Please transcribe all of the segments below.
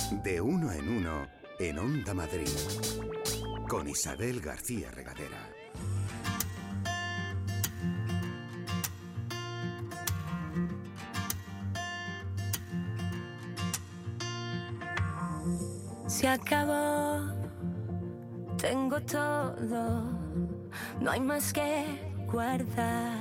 De uno en Onda Madrid, con Isabel García Regadera. Se acabó, tengo todo, no hay más que guardar.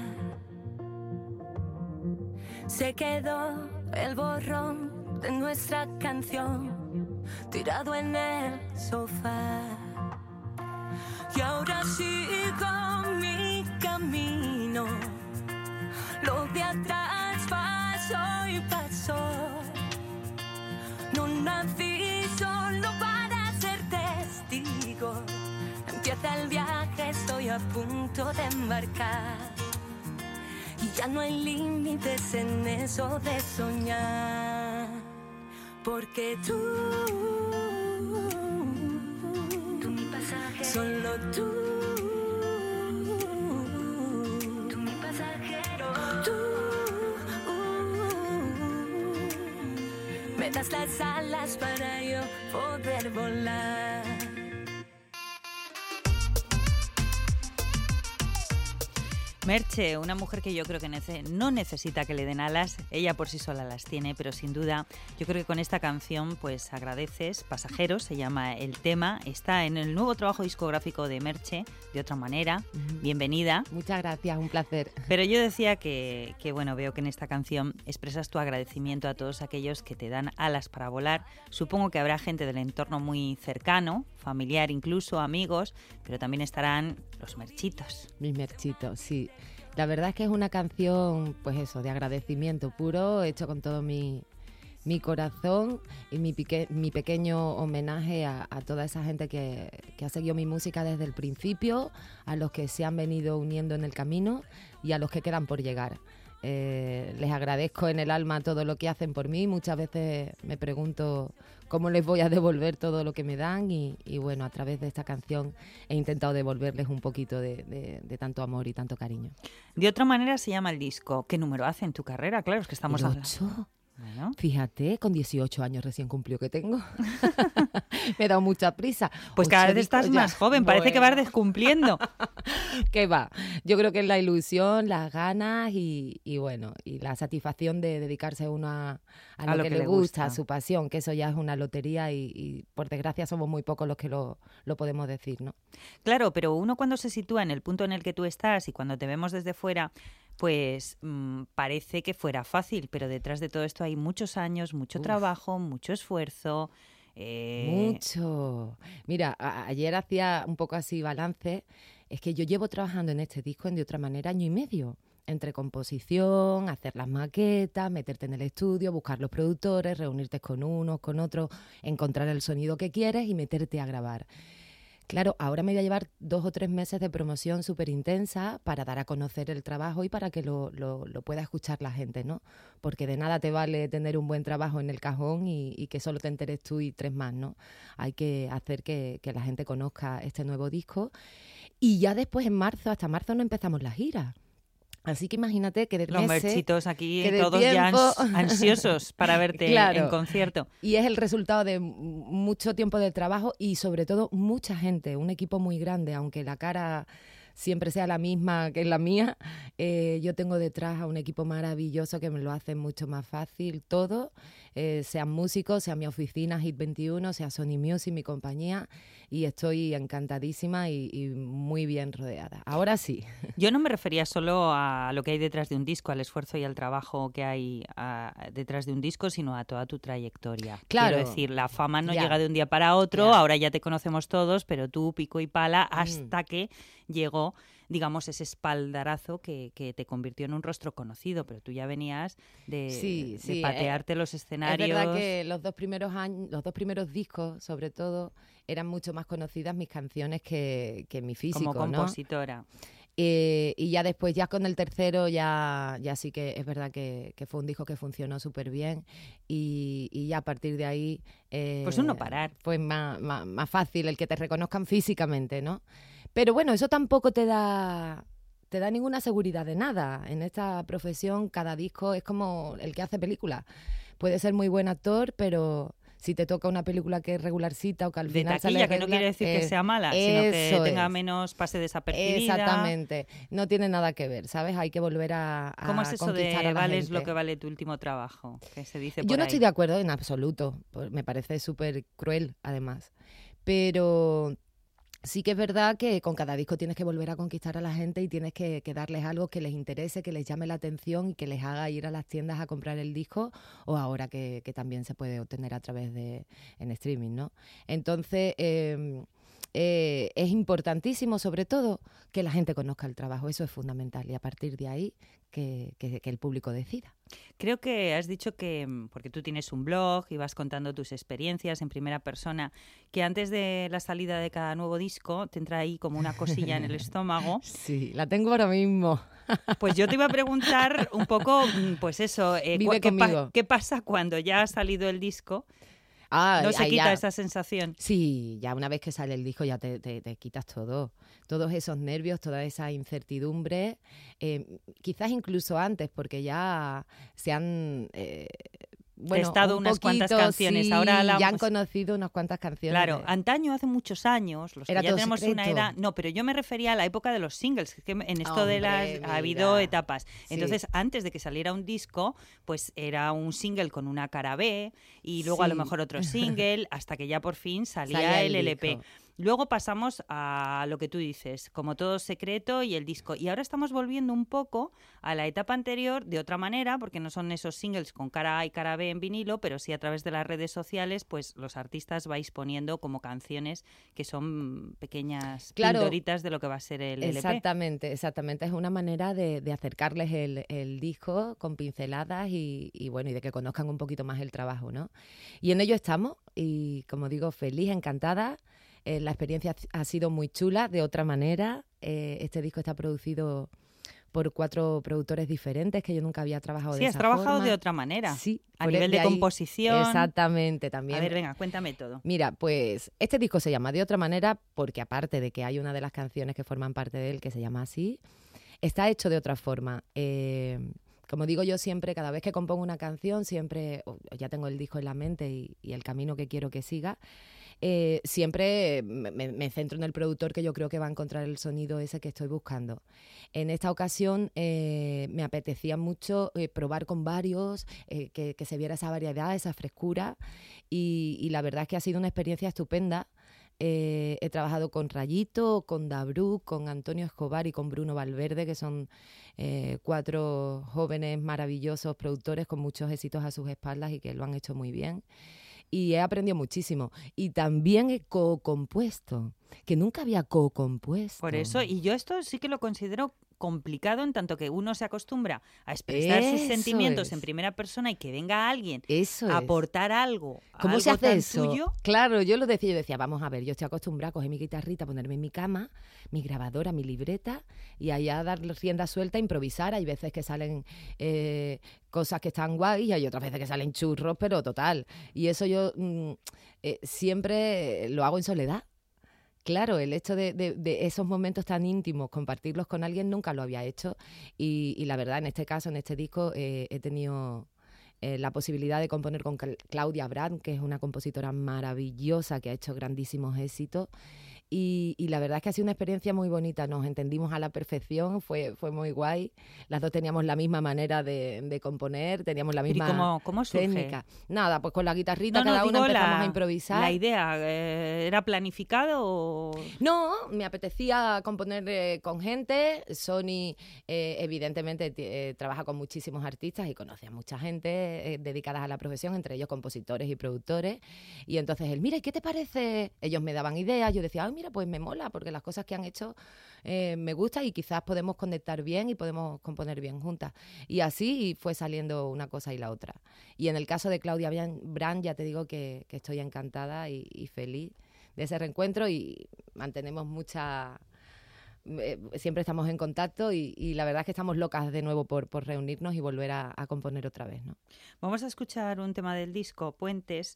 Se quedó el borrón de nuestra canción tirado en el sofá. Y ahora sigo mi camino, lo de atrás pasó y pasó. No nací solo para ser testigo. Empieza el viaje, estoy a punto de embarcar. Y ya no hay límites en eso de soñar. Porque tú mi pasaje, solo tú mi pasajero, me das las alas para yo poder volar. Merche, una mujer que yo creo que no necesita que le den alas, ella por sí sola las tiene, pero sin duda yo creo que con esta canción pues agradeces. Pasajeros se llama el tema, está en el nuevo trabajo discográfico de Merche, De Otra Manera. Bienvenida. Muchas gracias, un placer. Pero yo decía que bueno, veo que en esta canción expresas tu agradecimiento a todos aquellos que te dan alas para volar. Supongo que habrá gente del entorno muy cercano, familiar incluso, amigos, pero también estarán los merchitos. Mis merchitos, sí. La verdad es que es una canción, pues eso, de agradecimiento puro, hecho con todo mi corazón y mi pequeño homenaje a toda esa gente que ha seguido mi música desde el principio, a los que se han venido uniendo en el camino y a los que quedan por llegar. Les agradezco en el alma todo lo que hacen por mí. Muchas veces me pregunto cómo les voy a devolver todo lo que me dan y bueno, a través de esta canción he intentado devolverles un poquito de tanto amor y tanto cariño. De Otra Manera se llama el disco. ¿Qué número hace en tu carrera? Claro, es que estamos hablando. 8. Bueno. Fíjate, con 18 años recién cumplió que tengo. Me he dado mucha prisa. Pues cada vez estás más joven, parece que vas descumpliendo. ¿Qué va? Yo creo que es la ilusión, las ganas y bueno, y la satisfacción de dedicarse uno a lo que le gusta, a su pasión, que eso ya es una lotería y por desgracia somos muy pocos los que lo podemos decir, ¿no? Claro, pero uno cuando se sitúa en el punto en el que tú estás y cuando te vemos desde fuera, pues parece que fuera fácil, pero detrás de todo esto hay muchos años, mucho trabajo, mucho esfuerzo. Mucho. Mira, ayer hacía un poco así balance. Es que yo llevo trabajando en este disco De Otra Manera 1 año y medio. Entre composición, hacer las maquetas, meterte en el estudio, buscar los productores, reunirte con unos, con otros, encontrar el sonido que quieres y meterte a grabar. Claro, ahora me voy a llevar 2 o 3 meses de promoción súper intensa para dar a conocer el trabajo y para que lo pueda escuchar la gente, ¿no? Porque de nada te vale tener un buen trabajo en el cajón y que solo te enteres tú y 3 más, ¿no? Hay que hacer que la gente conozca este nuevo disco. Y ya después, en marzo, hasta marzo no empezamos la gira. Así que imagínate que de los meses, merchitos aquí que todos tiempo, ya ansiosos para verte claro, en concierto. Y es el resultado de mucho tiempo de trabajo y sobre todo mucha gente, un equipo muy grande, aunque la cara siempre sea la misma que la mía. Yo tengo detrás a un equipo maravilloso que me lo hace mucho más fácil todo, sean músicos, sea mi oficina Hit 21, sea Sony Music, mi compañía, y estoy encantadísima y muy bien rodeada. Ahora sí. Yo no me refería solo a lo que hay detrás de un disco, al esfuerzo y al trabajo que hay detrás de un disco, sino a toda tu trayectoria. Claro. Quiero decir, la fama no llega de un día para otro, ahora ya te conocemos todos, pero tú pico y pala hasta que llegó, digamos, ese espaldarazo que te convirtió en un rostro conocido, pero tú ya venías de patearte los escenarios. Es verdad que los 2 primeros años, los 2 primeros discos, sobre todo, eran mucho más conocidas mis canciones que mi físico, como compositora, ¿no? Y ya después, ya con el tercero, ya sí que es verdad que fue un disco que funcionó súper bien y ya a partir de ahí pues un no parar. Fue más fácil el que te reconozcan físicamente, ¿no? Pero bueno, eso tampoco te da ninguna seguridad de nada. En esta profesión cada disco es como el que hace películas. Puede ser muy buen actor, pero Si te toca una película que es regularcita o que al de final taquilla, sale que no quiere decir que sea mala, sino que tenga menos pase desapercibida. Exactamente. No tiene nada que ver, ¿sabes? Hay que volver a ¿Cómo es eso conquistar de a la vales gente. lo que vale tu último trabajo? Que se dice por Yo no ahí. estoy de acuerdo en absoluto. Pues me parece súper cruel, además. Pero sí que es verdad que con cada disco tienes que volver a conquistar a la gente y tienes que darles algo que les interese, que les llame la atención y que les haga ir a las tiendas a comprar el disco, o ahora que también se puede obtener a través de en streaming, ¿no? Entonces, es importantísimo, sobre todo, que la gente conozca el trabajo. Eso es fundamental. Y a partir de ahí, que el público decida. Creo que has dicho que, porque tú tienes un blog y vas contando tus experiencias en primera persona, que antes de la salida de cada nuevo disco te entra ahí como una cosilla en el estómago. Sí, la tengo ahora mismo. Pues yo te iba a preguntar un poco, pues eso, Vive conmigo. ¿qué pasa cuando ya ha salido el disco? ¿No se ahí quita ya. esa sensación? Sí, ya una vez que sale el disco ya te quitas todo. Todos esos nervios, toda esa incertidumbre. Quizás incluso antes, porque ya se han... testado un unas cuantas poquito, canciones. sí, Ahora ya han conocido unas cuantas canciones. Claro, antaño, hace muchos años, los que Era ya todo tenemos una secreto. edad... No, pero yo me refería a la época de los singles, que en esto de Hombre, ha habido mira. etapas. Sí. Entonces, antes de que saliera un disco, pues era un single con una cara B y luego a lo Sí. mejor otro single, hasta que ya por fin salía Salía el el LP. disco. Luego pasamos a lo que tú dices, como todo secreto y el disco. Y ahora estamos volviendo un poco a la etapa anterior de otra manera, porque no son esos singles con cara A y cara B en vinilo, pero sí a través de las redes sociales, pues los artistas vais poniendo como canciones que son pequeñas Claro. pildoritas de lo que va a ser el LP. Exactamente. Es una manera de acercarles el disco con pinceladas y bueno, y de que conozcan un poquito más el trabajo, ¿no? Y en ello estamos, y como digo, feliz, encantada. La experiencia ha sido muy chula, de otra manera. Este disco está producido por 4 productores diferentes que yo nunca había trabajado Sí, de has esa trabajado forma. de otra manera. Sí. A nivel de ahí- composición. Exactamente, también. A ver, venga, cuéntame todo. Mira, pues este disco se llama De otra manera porque aparte de que hay una de las canciones que forman parte de él que se llama así, está hecho de otra forma. Como digo yo siempre, cada vez que compongo una canción, siempre ya tengo el disco en la mente y el camino que quiero que siga. Siempre me centro en el productor que yo creo que va a encontrar el sonido ese que estoy buscando. En esta ocasión me apetecía mucho probar con varios, que se viera esa variedad, esa frescura y la verdad es que ha sido una experiencia estupenda. He trabajado con Rayito, con Dabru, con Antonio Escobar y con Bruno Valverde, que son 4 jóvenes maravillosos productores con muchos éxitos a sus espaldas y que lo han hecho muy bien. Y he aprendido muchísimo. Y también he co-compuesto, que nunca había co-compuesto. Por eso, y yo esto sí que lo considero complicado en tanto que uno se acostumbra a expresar sus Eso sentimientos es. en primera persona y que venga alguien Eso a es. aportar algo, ¿Cómo algo se hace tan eso? tuyo. Claro, yo decía, vamos a ver, yo estoy acostumbrada a coger mi guitarrita, ponerme en mi cama, mi grabadora, mi libreta y allá dar rienda suelta, improvisar. Hay veces que salen cosas que están guay y hay otras veces que salen churros, pero total. Y eso yo siempre lo hago en soledad. Claro, el hecho de esos momentos tan íntimos, compartirlos con alguien, nunca lo había hecho. Y la verdad, en este caso, en este disco, he tenido la posibilidad de componer con Claudia Brand, que es una compositora maravillosa que ha hecho grandísimos éxitos. Y la verdad es que ha sido una experiencia muy bonita, nos entendimos a la perfección, fue muy guay. Las dos teníamos la misma manera de componer, teníamos la Pero ¿y misma cómo surge? técnica. Nada, pues con la guitarrita No, no, cada una digo empezamos a improvisar. la idea, ¿era planificado o...? No, me apetecía componer con gente. Sony, evidentemente, trabaja con muchísimos artistas y conoce a mucha gente dedicadas a la profesión, entre ellos compositores y productores. Y entonces él, mira, ¿qué te parece? Ellos me daban ideas, yo decía, ay, mira, pues me mola, porque las cosas que han hecho me gustan y quizás podemos conectar bien y podemos componer bien juntas. Y así fue saliendo una cosa y la otra. Y en el caso de Claudia Brand, ya te digo que estoy encantada y feliz de ese reencuentro y mantenemos siempre estamos en contacto y la verdad es que estamos locas de nuevo por reunirnos y volver a componer otra vez, ¿no? Vamos a escuchar un tema del disco, Puentes.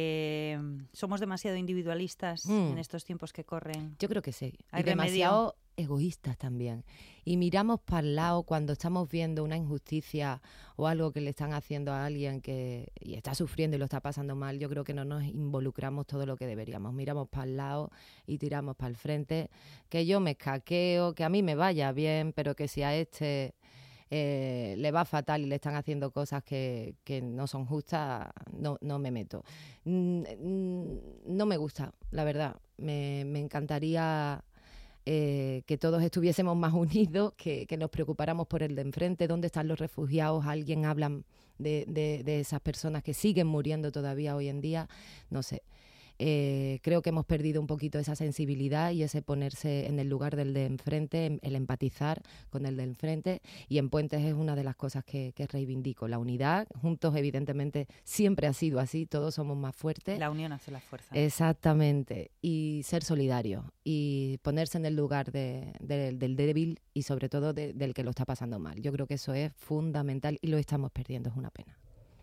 ¿Somos demasiado individualistas en estos tiempos que corren? Yo creo que sí. ¿Hay Y demasiado egoístas también. Y miramos para el lado cuando estamos viendo una injusticia o algo que le están haciendo a alguien y está sufriendo y lo está pasando mal. Yo creo que no nos involucramos todo lo que deberíamos. Miramos para el lado y tiramos para el frente. Que yo me escaqueo, que a mí me vaya bien, pero que si a este le va fatal y le están haciendo cosas que no son justas, no me meto. No me gusta, la verdad. Me encantaría que todos estuviésemos más unidos, que nos preocupáramos por el de enfrente. ¿Dónde están los refugiados? ¿Alguien habla de esas personas que siguen muriendo todavía hoy en día? No sé. Creo que hemos perdido un poquito esa sensibilidad y ese ponerse en el lugar del de enfrente, el empatizar con el de enfrente, y en Puentes es una de las cosas que reivindico. La unidad, juntos evidentemente siempre ha sido así, todos somos más fuertes. La unión hace la fuerza. Exactamente, y ser solidarios y ponerse en el lugar del débil y sobre todo del que lo está pasando mal. Yo creo que eso es fundamental y lo estamos perdiendo, es una pena.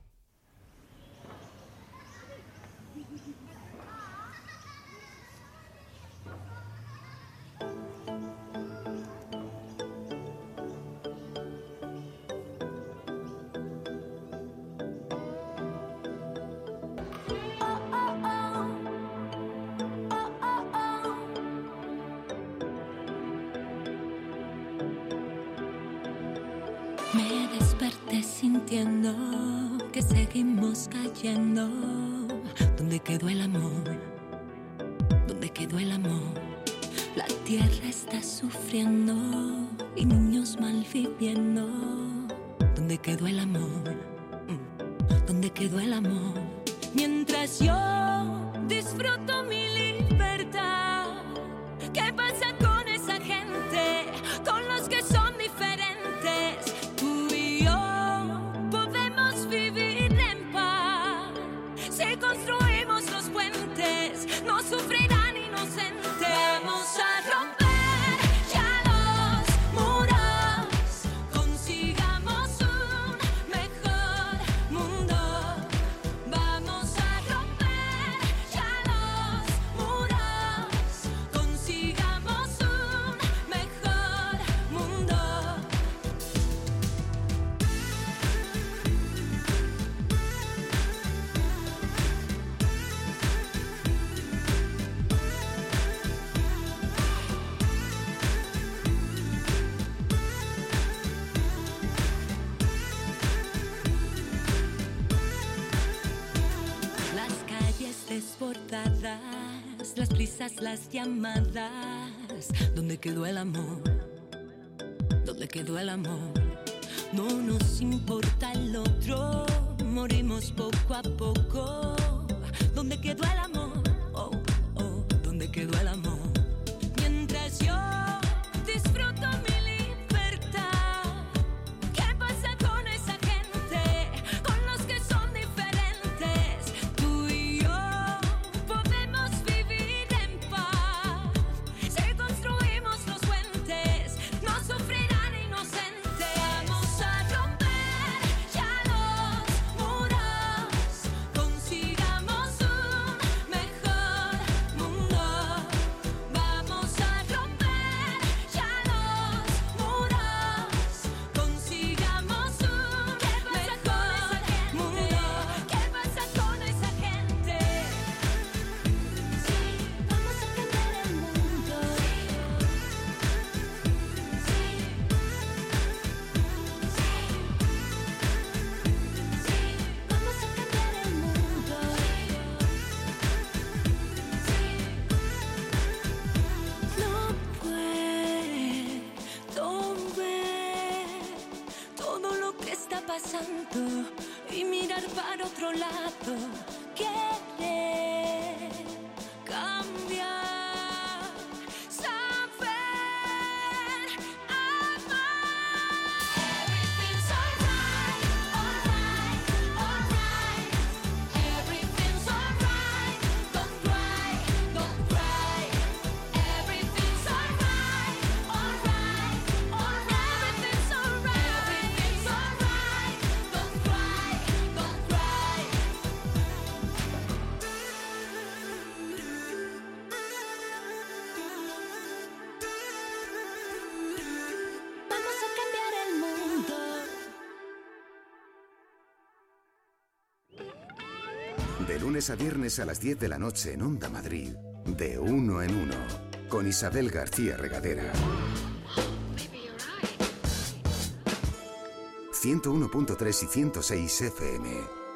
Me desperté sintiendo que seguimos cayendo. ¿Dónde quedó el amor? ¿Dónde quedó el amor? La tierra está sufriendo y niños mal viviendo. ¿Dónde quedó el amor? ¿Dónde quedó el amor? Mientras yo disfruto mi libertad, ¿qué pasa con esa gente? Con los que son diferentes. Tú y yo podemos vivir en paz. Si construimos los puentes, no sufrirán inocentes. Vamos a romper ya los muros, consigamos un mejor mundo. Vamos a romper ya los muros, consigamos un mejor mundo. Las calles desbordadas, las prisas, las llamadas. ¿Dónde quedó el amor? ¿Dónde quedó el amor? No nos importa el otro, morimos poco a poco. ¿Dónde quedó el amor? Oh, oh, ¿dónde quedó el amor? Mientras yo disfruto mi libertad, ¿qué pasa con esa gente? Con los que son diferentes. Tú y yo podemos vivir en paz. Si construimos los puentes, no sufrirán inocentes. Vamos a romper ya los muros, consigamos un mejor mundo. Vamos a romper ya los muros, consigamos un mejor mundo. ¿Qué pasa con esa gente? Sí, vamos a cambiar el mundo. Vamos a cambiar el mundo. No puedo ver todo lo que está pasando y mirar para otro lado. Querer cambiar, saber amar. Everything's alright, alright, alright. Everything's alright, don't cry, don't cry. Everything's alright, alright, alright. Everything's alright, everything's alright, don't cry, don't cry. De lunes a viernes a las 10 de la noche en Onda Madrid, de Uno en Uno, con Isabel García Regadera. 101.3 y 106 FM.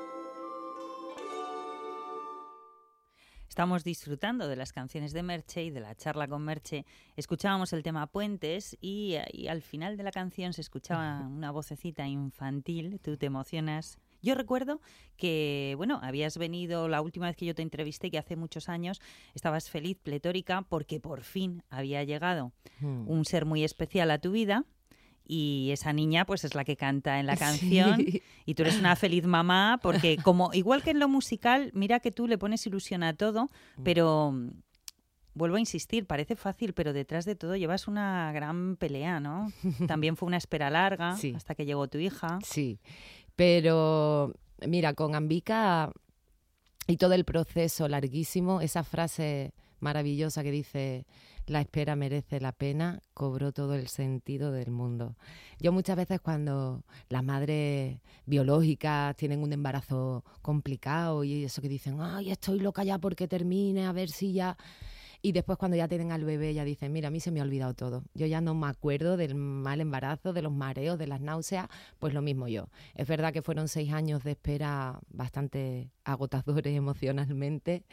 Estamos disfrutando de las canciones de Merche y de la charla con Merche. Escuchábamos el tema Puentes y al final de la canción se escuchaba una vocecita infantil. Tú te emocionas. Yo recuerdo que, bueno, habías venido la última vez que yo te entrevisté, que hace muchos años, estabas feliz, pletórica, porque por fin había llegado un ser muy especial a tu vida. Y esa niña pues es la que canta en la canción, sí. Y tú eres una feliz mamá porque como igual que en lo musical, mira que tú le pones ilusión a todo, pero vuelvo a insistir, parece fácil, pero detrás de todo llevas una gran pelea, ¿no? También fue una espera larga, sí, hasta que llegó tu hija. Sí, pero mira, con Ambika y todo el proceso larguísimo, esa frase maravillosa que dice: la espera merece la pena, cobró todo el sentido del mundo. Yo muchas veces cuando las madres biológicas tienen un embarazo complicado y eso que dicen, ay, estoy loca ya porque termine, a ver si ya... Y después cuando ya tienen al bebé ya dicen, mira, a mí se me ha olvidado todo. Yo ya no me acuerdo del mal embarazo, de los mareos, de las náuseas, pues lo mismo yo. Es verdad que fueron 6 años de espera bastante agotadores emocionalmente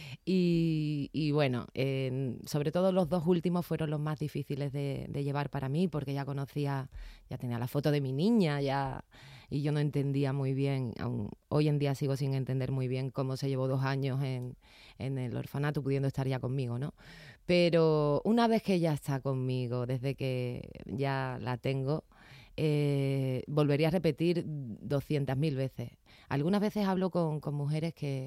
y bueno, sobre todo los 2 últimos fueron los más difíciles de llevar para mí porque ya conocía, ya tenía la foto de mi niña, ya... Y yo no entendía muy bien, aún hoy en día sigo sin entender muy bien cómo se llevó 2 años en el orfanato pudiendo estar ya conmigo, ¿no? Pero una vez que ella está conmigo, desde que ya la tengo, volvería a repetir 200.000 veces. Algunas veces hablo con mujeres que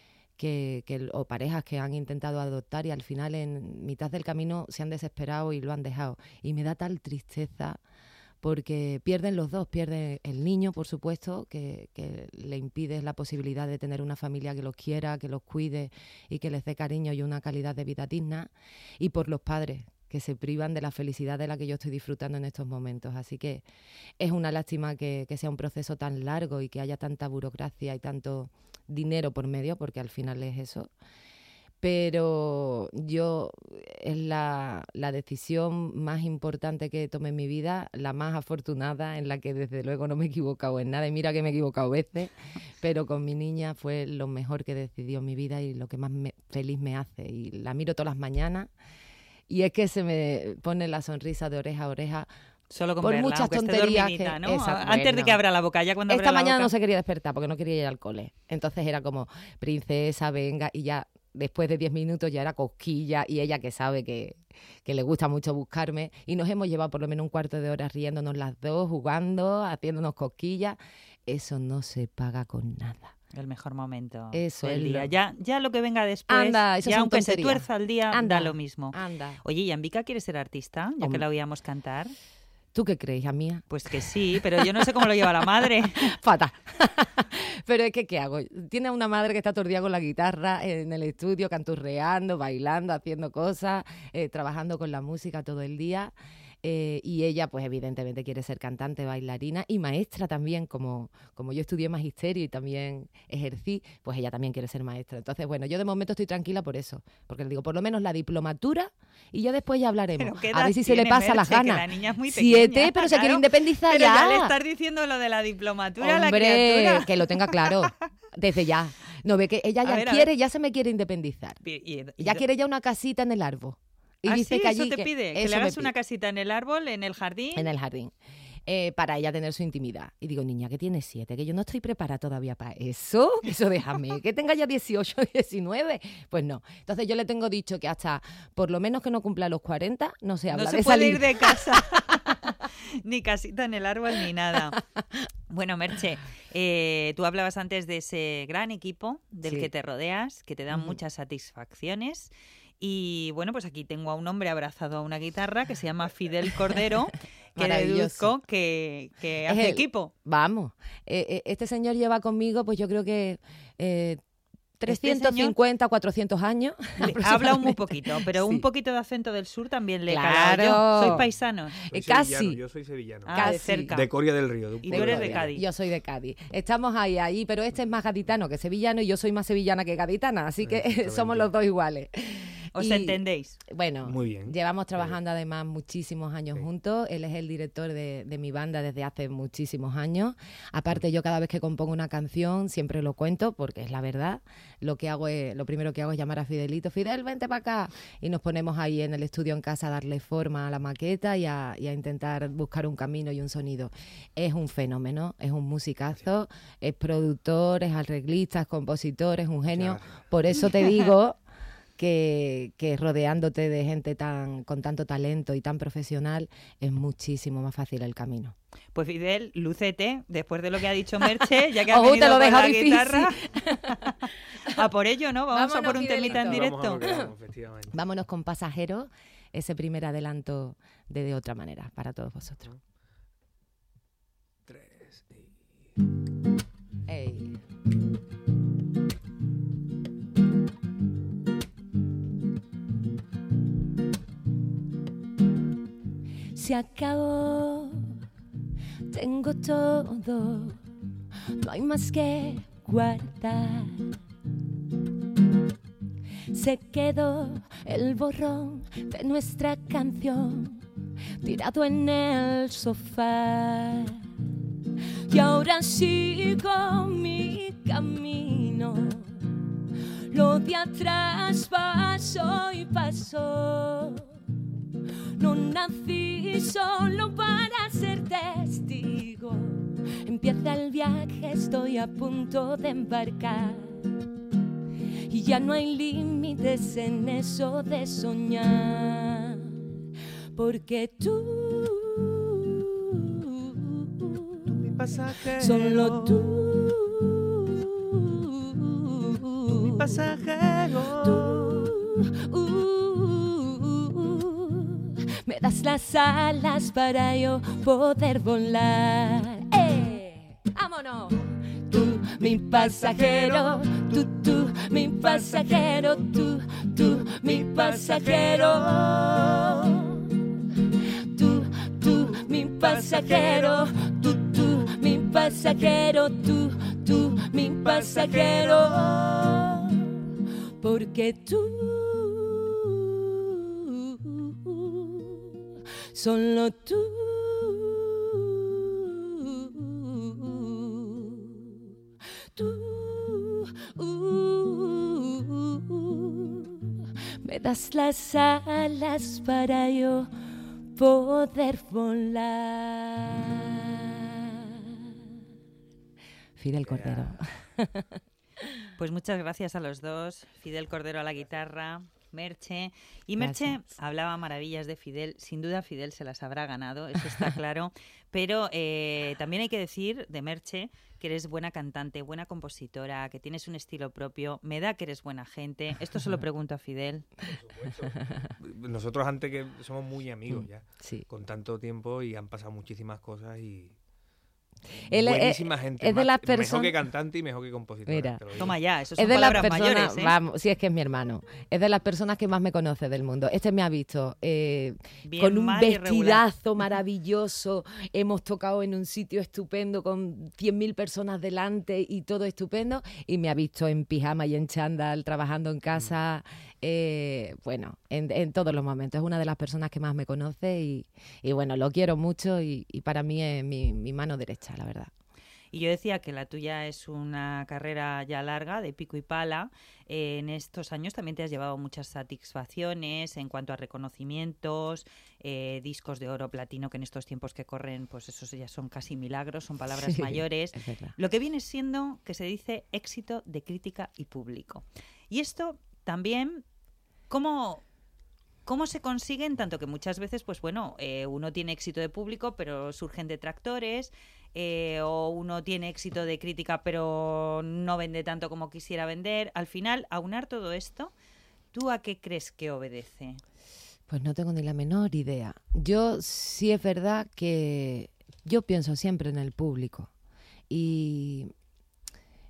o parejas que han intentado adoptar y al final en mitad del camino se han desesperado y lo han dejado. Y me da tal tristeza porque pierden los dos, pierde el niño, por supuesto, que le impide la posibilidad de tener una familia que los quiera, que los cuide y que les dé cariño y una calidad de vida digna, y por los padres, que se privan de la felicidad de la que yo estoy disfrutando en estos momentos. Así que es una lástima que sea un proceso tan largo y que haya tanta burocracia y tanto dinero por medio, porque al final es eso. Pero yo es la decisión más importante que tomé en mi vida, la más afortunada, en la que desde luego no me he equivocado en nada. Y mira que me he equivocado veces, pero con mi niña fue lo mejor que decidió en mi vida y lo que más feliz me hace. Y la miro todas las mañanas y es que se me pone la sonrisa de oreja a oreja. Solo con por verla, muchas tonterías que, ¿no? Antes de que abra la boca, ya cuando esta abra mañana la boca... no se quería despertar porque no quería ir al cole. Entonces era como, princesa, venga, y ya después de 10 minutos ya era cosquilla y ella que sabe que le gusta mucho buscarme y nos hemos llevado por lo menos un cuarto de hora riéndonos las dos, jugando, haciéndonos cosquillas. Eso no se paga con nada. El mejor momento eso del día. Ya lo que venga después, anda, ya aunque se tuerza el día, anda, da lo mismo. Anda. Oye, ¿y Ambika quiere ser artista? Ya que la oíamos cantar. ¿Tú qué crees, mía? Pues que sí, pero yo no sé cómo lo lleva la madre. Fatal. Pero es que, ¿qué hago? Tiene una madre que está todo el día con la guitarra en el estudio, canturreando, bailando, haciendo cosas, trabajando con la música todo el día. Y ella, pues evidentemente quiere ser cantante, bailarina y maestra también, como yo estudié magisterio y también ejercí, pues ella también quiere ser maestra. Entonces, bueno, yo de momento estoy tranquila por eso, porque le digo, por lo menos la diplomatura y ya después ya hablaremos. A ver si se le pasa las ganas. La niña es muy 7, pequeña, pero se quiere independizar pero ya. Ya le estás diciendo lo de la diplomatura a la Hombre, criatura. que lo tenga claro, desde ya. No ve que ella ya quiere, ya se me quiere independizar. Ya quiere ya una casita en el árbol. Y dice sí, que allí eso te pide, que le hagas una casita en el árbol, en el jardín. En el jardín. Para ella tener su intimidad. Y digo, niña, que tiene 7, que yo no estoy preparada todavía para eso. Eso déjame, que tenga ya 18, 19. Pues no. Entonces yo le tengo dicho que hasta, por lo menos que no cumpla los 40, no se habla de salir. No se puede ir de casa. Ni casita en el árbol, ni nada. Bueno, Merche, tú hablabas antes de ese gran equipo del que te rodeas, que te dan muchas satisfacciones. Y bueno, pues aquí tengo a un hombre abrazado a una guitarra que se llama Fidel Cordero, que deduzco que hace equipo. Vamos, este señor lleva conmigo, pues yo creo que 350, 400 años. Habla muy poquito, pero Sí. un poquito de acento del sur también le Claro. calado yo. Soy paisano. Soy Casi. sevillano, yo soy sevillano. Ah, de Casi. cerca. De Coria del Río. De un Y tú pueblo eres de ahí. Cádiz. Yo soy de Cádiz. Estamos ahí, pero este es más gaditano que sevillano y yo soy más sevillana que gaditana, así que Exactamente. somos los dos iguales. ¿Os Y, entendéis? Bueno, Muy bien. llevamos trabajando además muchísimos años Sí. juntos. Él es el director de mi banda desde hace muchísimos años. Aparte, yo cada vez que compongo una canción siempre lo cuento porque es la verdad. Lo primero que hago es llamar a Fidelito. Fidel, vente para acá. Y nos ponemos ahí en el estudio en casa a darle forma a la maqueta y a intentar buscar un camino y un sonido. Es un fenómeno, es un musicazo, es productor, es arreglista, es compositor, es un genio. Muchas gracias. Por eso te digo que rodeándote de gente con tanto talento y tan profesional es muchísimo más fácil el camino. Pues Fidel, lúcete, después de lo que ha dicho Merche, ya que ha Ojo, te venido lo con deja la difícil. guitarra. A por ello, ¿no? Vamos a Vámonos, por un temita en Fidelito. directo. Vamos a lo que vamos, efectivamente. Vámonos con Pasajeros, ese primer adelanto de otra manera para todos vosotros. 3 y... Ey. Se acabó, tengo todo, no hay más que guardar. Se quedó el borrón de nuestra canción tirado en el sofá. Y ahora sigo mi camino, lo de atrás pasó y pasó. No nací solo para ser testigo. Empieza el viaje, estoy a punto de embarcar. Y ya no hay límites en eso de soñar. Porque tú, Mi pasajero. solo tú, Mi pasajero. me das las alas para yo poder volar. ¡Vámonos! Tú, mi pasajero, tú, mi pasajero, tú, mi pasajero. Tú, mi pasajero, tú, mi pasajero, tú, mi pasajero. Porque tú, solo tú, me das las alas para yo poder volar. Fidel Cordero. Pues muchas gracias a los dos, Fidel Cordero a la guitarra, Merche. Y Merche Gracias. hablaba maravillas de Fidel. Sin duda Fidel se las habrá ganado, eso está claro. Pero también hay que decir de Merche que eres buena cantante, buena compositora, que tienes un estilo propio. Me da que eres buena gente. Esto se lo pregunto a Fidel. Por supuesto. Nosotros antes que somos muy amigos ya, Sí. con tanto tiempo y han pasado muchísimas cosas y... Él buenísima gente. es de las Mejor personas... que cantante y mejor que compositora. Mira. te lo digo. Toma ya, eso Es son de las palabras personas, mayores, ¿eh? vamos, sí, es que es mi hermano. Es de las personas que más me conoce del mundo. Este me ha visto Bien, con un mal y regular. vestidazo maravilloso. Hemos tocado en un sitio estupendo con 100.000 personas delante y todo estupendo. Y me ha visto en pijama y en chándal trabajando en casa. Bueno, en todos los momentos. Es una de las personas que más me conoce y bueno, lo quiero mucho y para mí es mi mano derecha, la verdad. Y yo decía que la tuya es una carrera ya larga, de pico y pala. En estos años también te has llevado muchas satisfacciones en cuanto a reconocimientos, discos de oro, platino, que en estos tiempos que corren, pues esos ya son casi milagros, son palabras Sí, mayores. es verdad. Lo que viene siendo que se dice éxito de crítica y público. Y esto también, ¿cómo se consiguen? Tanto que muchas veces, pues bueno, uno tiene éxito de público, pero surgen detractores, o uno tiene éxito de crítica, pero no vende tanto como quisiera vender. Al final, aunar todo esto, ¿tú a qué crees que obedece? Pues no tengo ni la menor idea. Yo sí es verdad que yo pienso siempre en el público y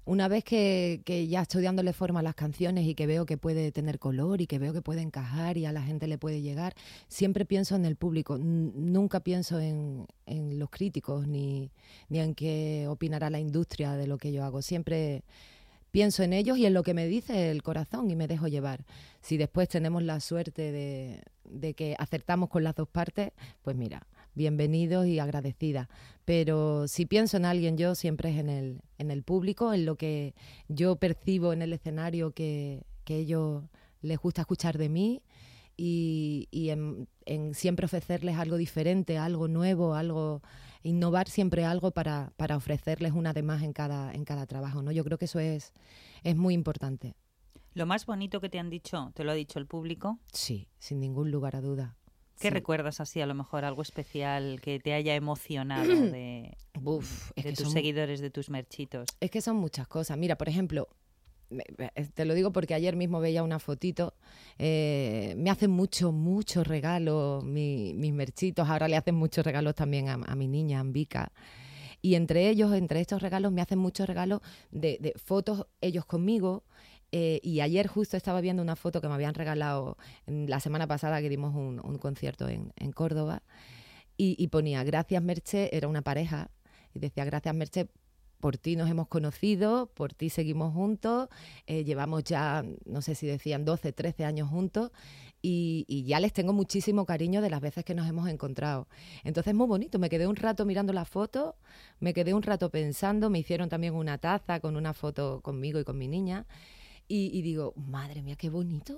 una vez que ya estoy dándole forma a las canciones y que veo que puede tener color y que veo que puede encajar y a la gente le puede llegar, siempre pienso en el público. Nunca pienso en los críticos ni en qué opinará la industria de lo que yo hago. Siempre pienso en ellos y en lo que me dice el corazón y me dejo llevar. Si después tenemos la suerte de que acertamos con las dos partes, pues mira, bienvenidos y agradecida. Pero si pienso en alguien, yo siempre es en el público, en lo que yo percibo en el escenario que ellos les gusta escuchar de mí y en siempre ofrecerles algo diferente, algo nuevo, innovar siempre algo para ofrecerles una de más en cada trabajo, ¿no? Yo creo que eso es muy importante. ¿Lo más bonito que te han dicho, te lo ha dicho el público? Sí, sin ningún lugar a duda. ¿Qué Sí. recuerdas así, a lo mejor algo especial que te haya emocionado de tus seguidores, de tus merchitos? Es que son muchas cosas. Mira, por ejemplo, te lo digo porque ayer mismo veía una fotito, me hacen muchos regalos mis merchitos, ahora le hacen muchos regalos también a mi niña, a Ambika. Y entre estos regalos, me hacen muchos regalos de fotos ellos conmigo. Y ayer justo estaba viendo una foto que me habían regalado la semana pasada que dimos un concierto en Córdoba y ponía, gracias Merche, era una pareja, y decía, gracias Merche, por ti nos hemos conocido, por ti seguimos juntos, llevamos ya, no sé si decían 12, 13 años juntos y ya les tengo muchísimo cariño de las veces que nos hemos encontrado. Entonces es muy bonito, me quedé un rato mirando la foto, me quedé un rato pensando, me hicieron también una taza con una foto conmigo y con mi niña. Y digo, madre mía, qué bonito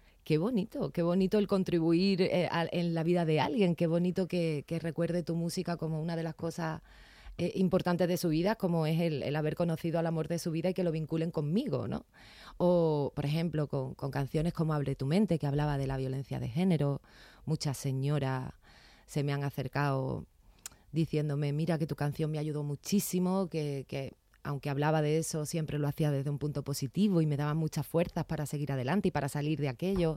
el contribuir en la vida de alguien, qué bonito que recuerde tu música como una de las cosas importantes de su vida, como es el haber conocido al amor de su vida y que lo vinculen conmigo, ¿no? O, por ejemplo, con canciones como Abre tu mente, que hablaba de la violencia de género. Muchas señoras se me han acercado diciéndome, mira que tu canción me ayudó muchísimo, que aunque hablaba de eso, siempre lo hacía desde un punto positivo y me daba muchas fuerzas para seguir adelante y para salir de aquello.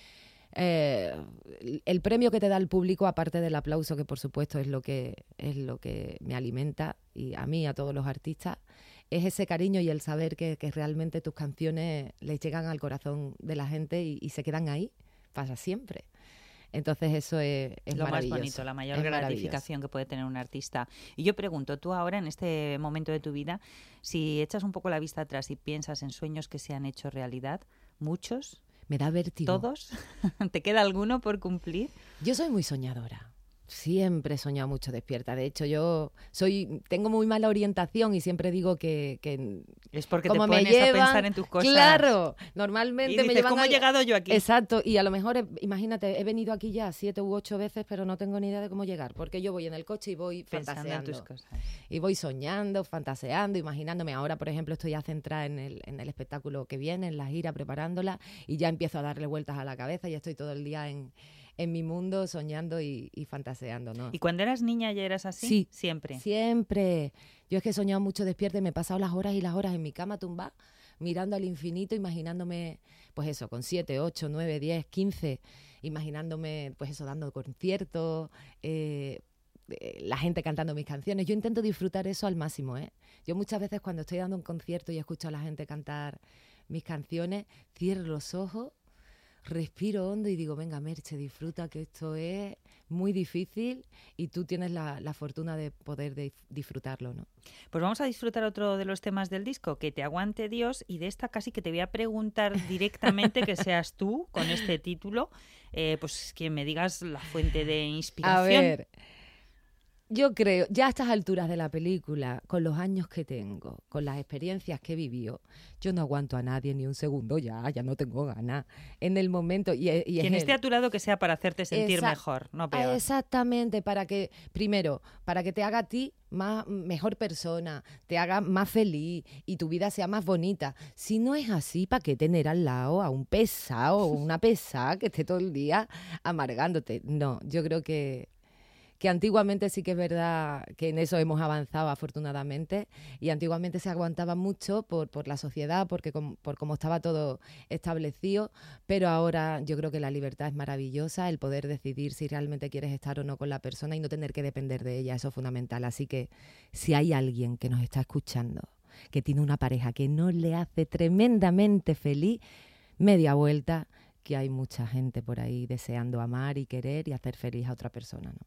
El premio que te da el público, aparte del aplauso, que por supuesto es lo que me alimenta, y a mí, a todos los artistas, es ese cariño y el saber que realmente tus canciones les llegan al corazón de la gente y se quedan ahí para siempre. Entonces eso es lo más maravilloso. bonito, la mayor gratificación que puede tener un artista. Y yo pregunto, tú ahora en este momento de tu vida, si echas un poco la vista atrás y piensas en sueños que se han hecho realidad, ¿muchos? Me da vértigo. ¿Todos? ¿Te queda alguno por cumplir? Yo soy muy soñadora. Siempre he soñado mucho despierta. De hecho, tengo muy mala orientación y siempre digo que es porque como te pones a pensar en tus cosas. Claro, normalmente y dices, me llevan ¿cómo he llegado yo aquí? Exacto, y a lo mejor, imagínate, he venido aquí ya 7 u 8 veces, pero no tengo ni idea de cómo llegar, porque yo voy en el coche y voy pensando fantaseando. En tus cosas. Y voy soñando, fantaseando, imaginándome. Ahora, por ejemplo, estoy ya centrada en el espectáculo que viene, en la gira, preparándola, y ya empiezo a darle vueltas a la cabeza y estoy todo el día en mi mundo soñando y fantaseando, ¿no? ¿Y cuando eras niña ya eras así? Sí. Siempre. Siempre. Yo es que he soñado mucho despierta y me he pasado las horas y las horas en mi cama tumbada, mirando al infinito, imaginándome, pues eso, con 7, 8, 9, 10, 15, imaginándome, pues eso, dando conciertos, la gente cantando mis canciones. Yo intento disfrutar eso al máximo, ¿eh? Yo muchas veces cuando estoy dando un concierto y escucho a la gente cantar mis canciones, cierro los ojos, respiro hondo y digo, venga Merche, disfruta, que esto es muy difícil y tú tienes la fortuna de poder disfrutarlo, ¿no? Pues vamos a disfrutar otro de los temas del disco, Que te aguante Dios, y de esta casi que te voy a preguntar directamente, que seas tú con este título, pues que me digas la fuente de inspiración. A ver, yo creo, ya a estas alturas de la película, con los años que tengo, con las experiencias que he vivido, yo no aguanto a nadie ni un segundo, ya no tengo ganas. En el momento... Quien esté a tu lado que sea para hacerte sentir mejor, no peor. Exactamente, para que te haga a ti mejor persona, te haga más feliz y tu vida sea más bonita. Si no es así, ¿para qué tener al lado a un pesado o una pesada que esté todo el día amargándote? No, yo creo que antiguamente sí que es verdad que en eso hemos avanzado afortunadamente, y antiguamente se aguantaba mucho por la sociedad, por cómo estaba todo establecido, pero ahora yo creo que la libertad es maravillosa, el poder decidir si realmente quieres estar o no con la persona y no tener que depender de ella, eso es fundamental. Así que si hay alguien que nos está escuchando que tiene una pareja que no le hace tremendamente feliz, media vuelta, que hay mucha gente por ahí deseando amar y querer y hacer feliz a otra persona, ¿no?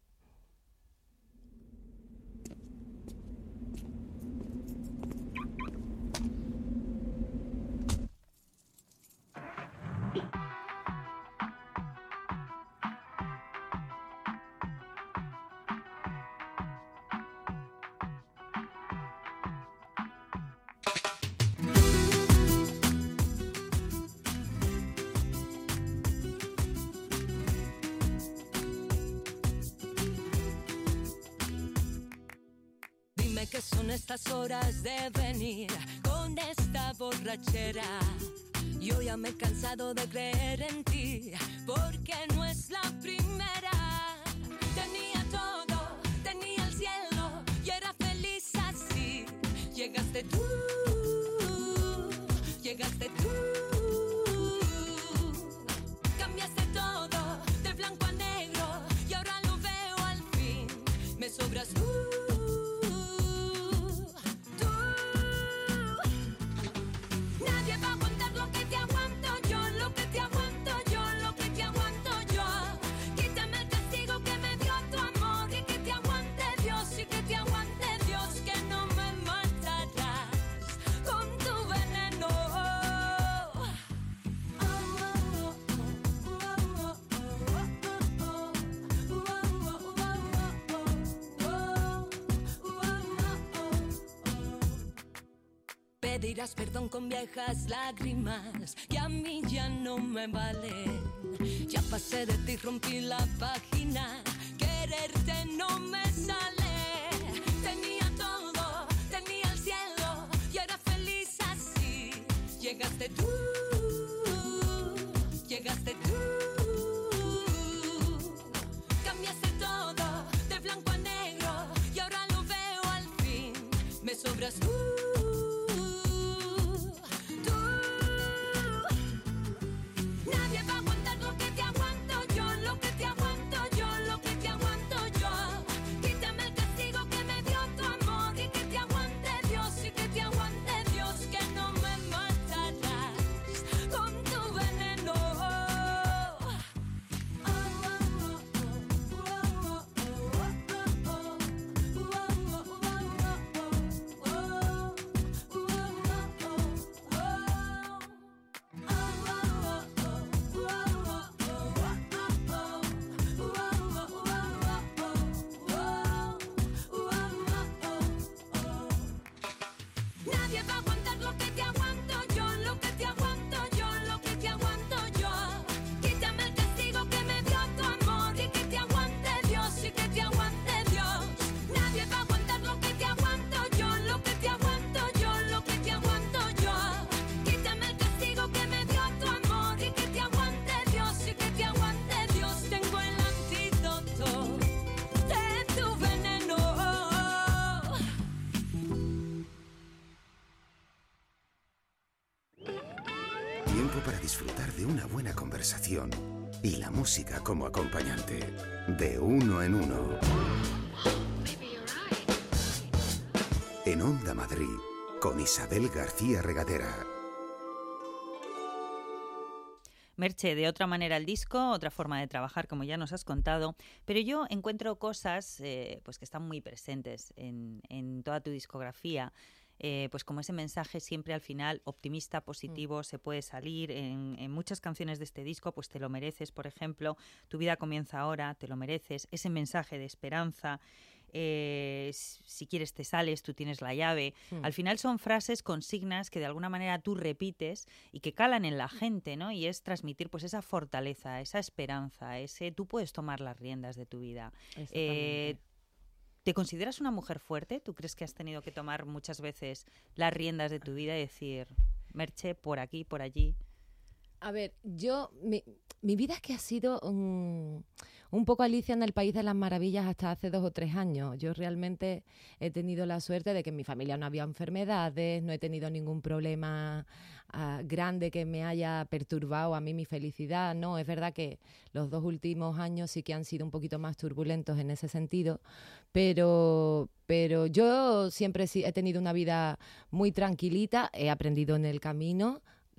Que son estas horas de venir con esta borrachera. Yo ya me he cansado de creer en ti, porque no es la primera. Tenía todo, tenía el cielo y era feliz así. Llegaste tú, llegaste tú. Cambiaste todo de blanco a negro y ahora lo veo al fin. Me sobras tú. Pedirás perdón con viejas lágrimas que a mí ya no me valen. Ya pasé de ti, rompí la página. Quererte no me sale. Tenía todo, tenía el cielo y era feliz así. Llegaste tú, llegaste tú. Cambiaste todo de blanco a negro y ahora lo veo al fin. Me sobras tú. Tiempo para disfrutar de una buena conversación y la música como acompañante. De uno en uno. En Onda Madrid, con Isabel García Regadera. Merche, de otra manera el disco, otra forma de trabajar, como ya nos has contado, pero yo encuentro cosas pues que están muy presentes en toda tu discografía. Pues como ese mensaje siempre al final optimista, positivo, se puede salir en muchas canciones de este disco, pues Te lo mereces, por ejemplo, Tu vida comienza ahora, te lo mereces, ese mensaje de esperanza, si quieres te sales, tú tienes la llave. Al final son frases, consignas que de alguna manera tú repites y que calan en la gente, ¿no? Y es transmitir pues esa fortaleza, esa esperanza, ese tú puedes tomar las riendas de tu vida. ¿Te consideras una mujer fuerte? ¿Tú crees que has tenido que tomar muchas veces las riendas de tu vida y decir, Merche, por aquí, por allí? A ver, mi vida es que ha sido un poco Alicia en el País de las Maravillas hasta hace 2 o 3 años. Yo realmente he tenido la suerte de que en mi familia no había enfermedades, no he tenido ningún problema grande que me haya perturbado a mí mi felicidad. No, es verdad que los 2 últimos años sí que han sido un poquito más turbulentos en ese sentido, pero yo siempre he tenido una vida muy tranquilita, he aprendido en el camino,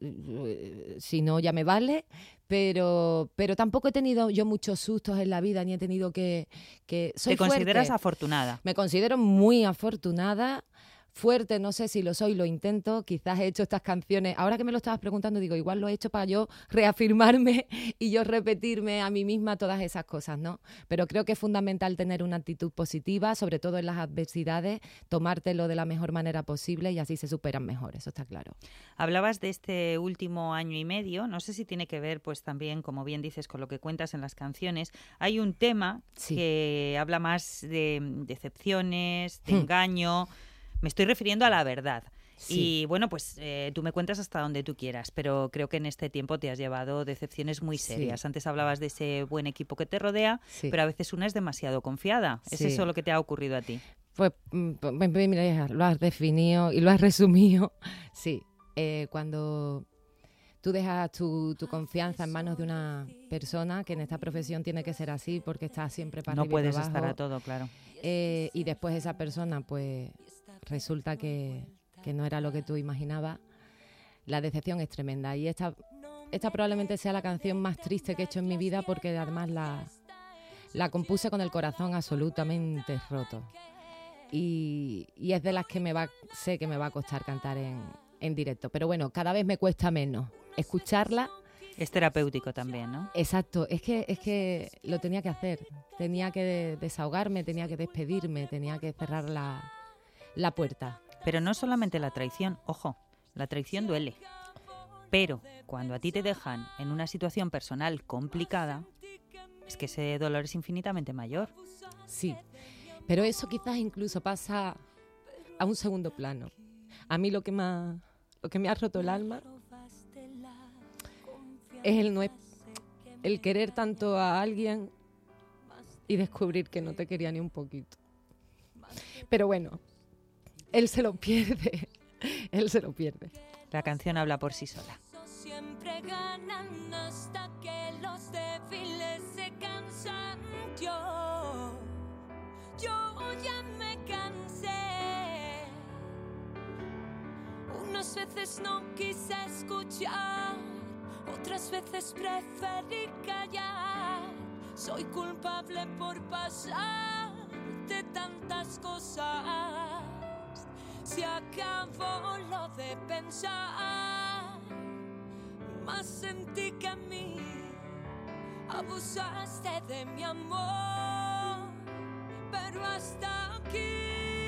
si no ya me vale, pero tampoco he tenido yo muchos sustos en la vida, ni he tenido que soy ¿Te consideras fuerte. afortunada? Me considero muy afortunada. Fuerte, no sé si lo soy, lo intento. Quizás he hecho estas canciones, ahora que me lo estabas preguntando, digo, igual lo he hecho para yo reafirmarme y yo repetirme a mí misma todas esas cosas, ¿no? Pero creo que es fundamental tener una actitud positiva, sobre todo en las adversidades, tomártelo de la mejor manera posible y así se superan mejor, eso está claro. Hablabas de este último año y medio, no sé si tiene que ver pues también, como bien dices, con lo que cuentas en las canciones. Hay un tema que habla más de decepciones, de engaño. Me estoy refiriendo a la verdad. Sí. Y bueno, pues tú me cuentas hasta donde tú quieras, pero creo que en este tiempo te has llevado decepciones muy serias. Sí. Antes hablabas de ese buen equipo que te rodea, pero a veces una es demasiado confiada. ¿Es eso lo que te ha ocurrido a ti? Pues mira, lo has definido y lo has resumido. Sí, cuando tú dejas tu confianza en manos de una persona, que en esta profesión tiene que ser así porque estás siempre para arriba y para abajo. No puedes estar a todo, claro. Y después esa persona, pues resulta que no era lo que tú imaginabas. La decepción es tremenda. Y esta probablemente sea la canción más triste que he hecho en mi vida porque además la compuse con el corazón absolutamente roto. Y es de las que sé que me va a costar cantar en directo. Pero bueno, cada vez me cuesta menos escucharla. Es terapéutico también, ¿no? Exacto, es que lo tenía que hacer. Tenía que desahogarme, tenía que despedirme, tenía que cerrar la puerta. Pero no solamente la traición, ojo, la traición duele. Pero cuando a ti te dejan en una situación personal complicada, es que ese dolor es infinitamente mayor. Sí, pero eso quizás incluso pasa a un segundo plano. A mí lo que me ha roto el alma es el querer tanto a alguien y descubrir que no te quería ni un poquito. Pero bueno, él se lo pierde. La canción habla por sí sola. Siempre ganan hasta que los débiles se cansan. Yo ya me cansé. Unas veces no quise escuchar, otras veces preferí callar. Soy culpable por pasar de tantas cosas. Se acabó lo de pensar, más sentí que a mí abusaste de mi amor, pero hasta aquí.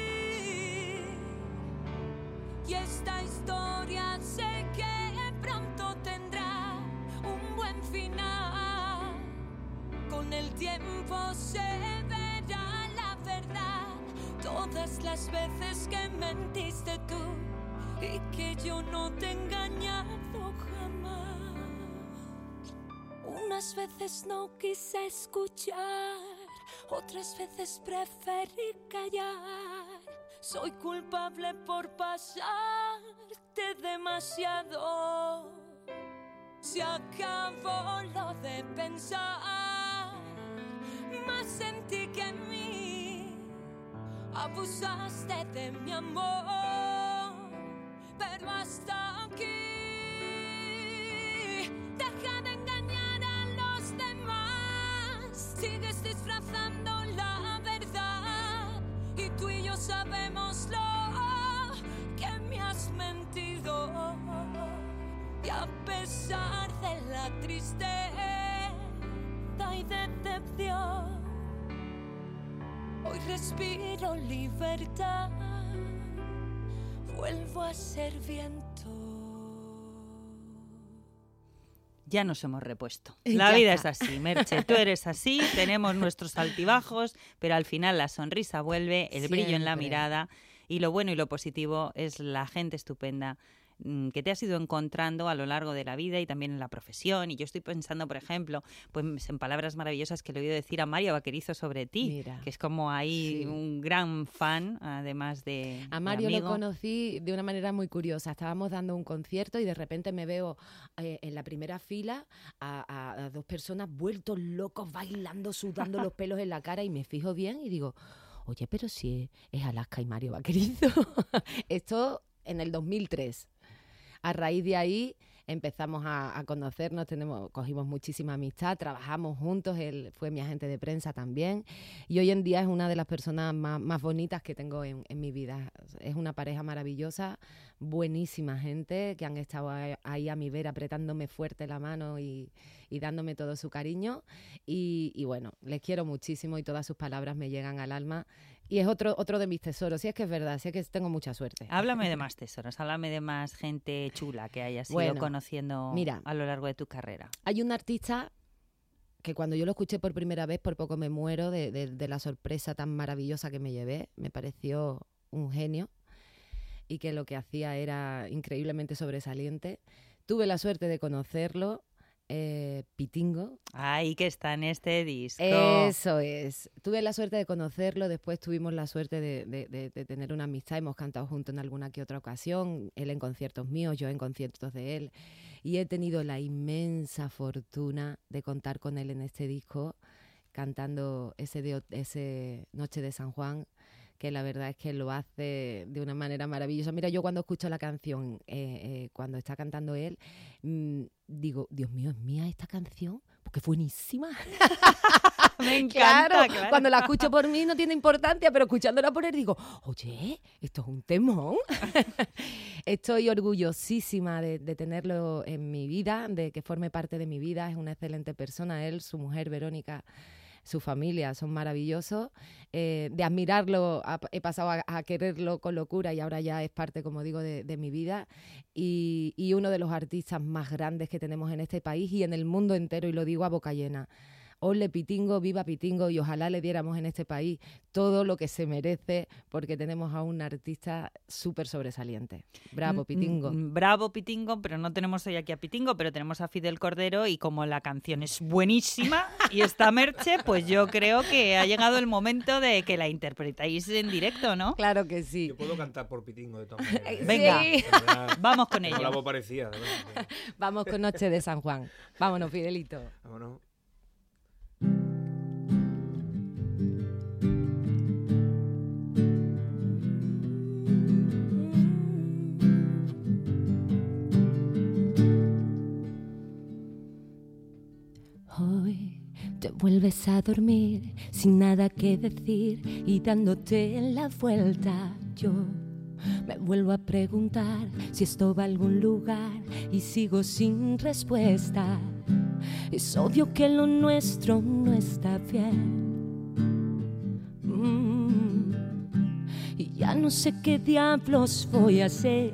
Y esta historia sé que pronto tendrá un buen final. Con el tiempo se verá la verdad. Todas las veces que mentiste tú y que yo no te he engañado jamás. Unas veces no quise escuchar, otras veces preferí callar. Soy culpable por pasarte demasiado. Se acabó lo de pensar, más sentí que en mí abusaste de mi amor, pero hasta aquí. Deja de engañar a los demás, sigues disfrazando la verdad, y tú y yo sabemos lo que me has mentido. Y a pesar de la tristeza y decepción, hoy respiro libertad, vuelvo a ser viento. Ya nos hemos repuesto. La vida es así, Merche. Tú eres así, tenemos nuestros altibajos, pero al final la sonrisa vuelve, el brillo en la mirada, y lo bueno y lo positivo es la gente estupenda que te has ido encontrando a lo largo de la vida y también en la profesión. Y yo estoy pensando, por ejemplo, pues en palabras maravillosas que le he oído decir a Mario Vaquerizo sobre ti, Mira, que es como ahí un gran fan, además de a Mario de lo conocí de una manera muy curiosa. Estábamos dando un concierto y de repente me veo en la primera fila a dos personas vueltos locos, bailando, sudando los pelos en la cara, y me fijo bien y digo, oye, pero si es Alaska y Mario Vaquerizo. Esto en el 2003. A raíz de ahí empezamos a conocernos, cogimos muchísima amistad, trabajamos juntos, él fue mi agente de prensa también, y hoy en día es una de las personas más bonitas que tengo en mi vida. Es una pareja maravillosa, buenísima gente, que han estado ahí a mi vera apretándome fuerte la mano y dándome todo su cariño, y bueno, les quiero muchísimo y todas sus palabras me llegan al alma. Y es otro de mis tesoros. Sí, es que es verdad, sí, es que tengo mucha suerte. Háblame de más tesoros, háblame de más gente chula que hayas ido conociendo a lo largo de tu carrera. Hay un artista que cuando yo lo escuché por primera vez, por poco me muero de la sorpresa tan maravillosa que me llevé. Me pareció un genio y que lo que hacía era increíblemente sobresaliente. Tuve la suerte de conocerlo. Pitingo. Ay, que está en este disco. Eso es. Tuve la suerte de conocerlo, después tuvimos la suerte de tener una amistad, hemos cantado juntos en alguna que otra ocasión, él en conciertos míos, yo en conciertos de él, y he tenido la inmensa fortuna de contar con él en este disco, cantando ese Noche de San Juan, que la verdad es que lo hace de una manera maravillosa. Mira, yo cuando escucho la canción, cuando está cantando él, digo, Dios mío, ¿es mía esta canción? Porque es buenísima. Me encanta, claro. Cuando la escucho por mí no tiene importancia, pero escuchándola por él digo, oye, esto es un temón. Estoy orgullosísima de tenerlo en mi vida, de que forme parte de mi vida. Es una excelente persona, él, su mujer Verónica, su familia son maravillosos, de admirarlo he pasado a quererlo con locura y ahora ya es parte, como digo, de mi vida, y uno de los artistas más grandes que tenemos en este país y en el mundo entero, y lo digo a boca llena. Ole Pitingo, viva Pitingo, y ojalá le diéramos en este país todo lo que se merece, porque tenemos a un artista súper sobresaliente. Bravo, Pitingo. Bravo, Pitingo, pero no tenemos hoy aquí a Pitingo, pero tenemos a Fidel Cordero, y como la canción es buenísima y está Merche, pues yo creo que ha llegado el momento de que la interpretáis en directo, ¿no? Claro que sí. Yo puedo cantar por Pitingo de todas maneras. Venga, sí. Vamos con ello. Tengo la voz parecida. ¿Verdad? Vamos con Noche de San Juan. Vámonos, Fidelito. Vámonos. Hoy te vuelves a dormir sin nada que decir y dándote la vuelta. Yo me vuelvo a preguntar si esto va a algún lugar y sigo sin respuesta. Es obvio que lo nuestro no está bien. Y ya no sé qué diablos voy a hacer.